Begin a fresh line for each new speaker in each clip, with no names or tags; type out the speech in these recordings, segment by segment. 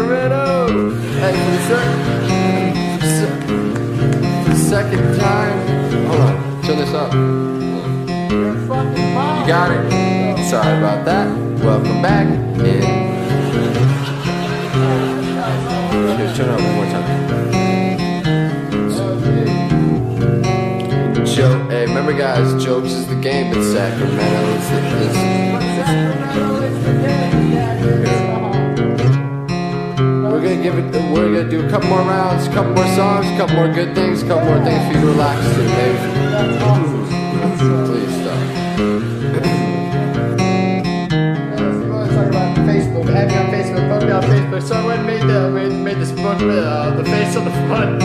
Sacramento. Hey, for the second time. Hold on, turn this up. You got it. Sorry about that. Welcome back. Turn it up one more time. Hey, remember guys, jokes is the game, but Sacramento is we're gonna do a couple more rounds, a couple more songs, a couple more good things, a couple more things for you to relax to, baby. Please stop. Talk about Facebook, add me on Facebook, post me on Facebook. Someone made this book the face on the front.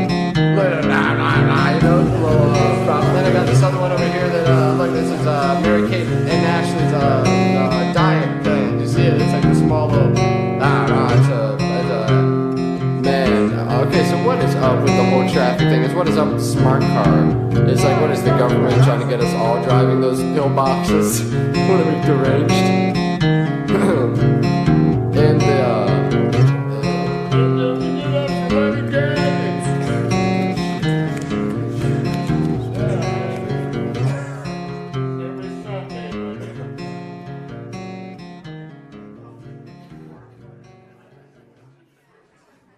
You know, little problem. Then I got this other one over here that look, this is Mary-Kate and Ashley's diet thing. You see it? It's like a small little. It's a man. Okay, so what is up with the whole traffic thing? What is up with the smart car? It's like, what is the government trying to get us all driving those pill boxes? What are we, deranged?